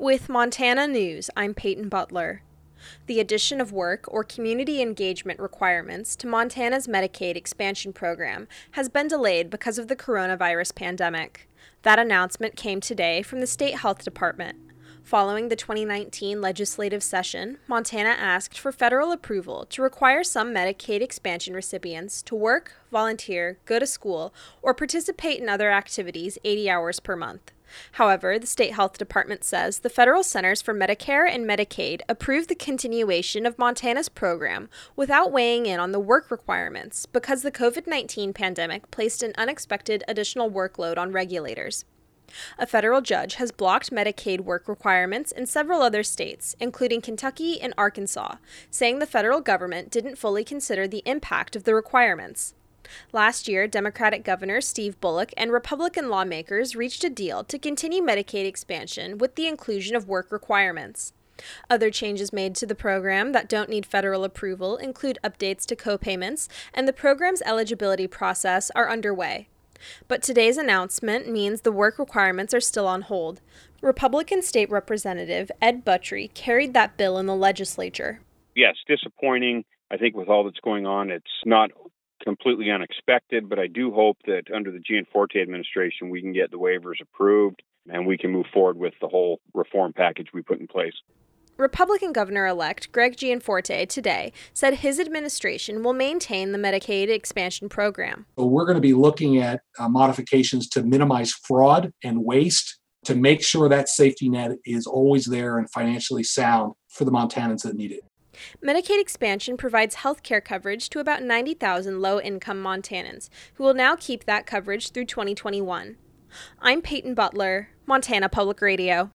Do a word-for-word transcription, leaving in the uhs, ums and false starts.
With Montana News, I'm Peyton Butler. The addition of work or community engagement requirements to Montana's Medicaid expansion program has been delayed because of the coronavirus pandemic. That announcement came today from the State Health Department. Following the twenty nineteen legislative session, Montana asked for federal approval to require some Medicaid expansion recipients to work, volunteer, go to school, or participate in other activities eighty hours per month. However, the State Health Department says the Federal Centers for Medicare and Medicaid approved the continuation of Montana's program without weighing in on the work requirements because the covid nineteen pandemic placed an unexpected additional workload on regulators. A federal judge has blocked Medicaid work requirements in several other states, including Kentucky and Arkansas, saying the federal government didn't fully consider the impact of the requirements. Last year, Democratic Governor Steve Bullock and Republican lawmakers reached a deal to continue Medicaid expansion with the inclusion of work requirements. Other changes made to the program that don't need federal approval include updates to co-payments, and the program's eligibility process are underway. But today's announcement means the work requirements are still on hold. Republican State Representative Ed Buttrey carried that bill in the legislature. Yes, disappointing. I think with all that's going on, it's not completely unexpected, but I do hope that under the Gianforte administration, we can get the waivers approved and we can move forward with the whole reform package we put in place. Republican Governor-elect Greg Gianforte today said his administration will maintain the Medicaid expansion program. So we're going to be looking at uh, modifications to minimize fraud and waste to make sure that safety net is always there and financially sound for the Montanans that need it. Medicaid expansion provides health care coverage to about ninety thousand low-income Montanans, who will now keep that coverage through twenty twenty-one. I'm Peyton Butler, Montana Public Radio.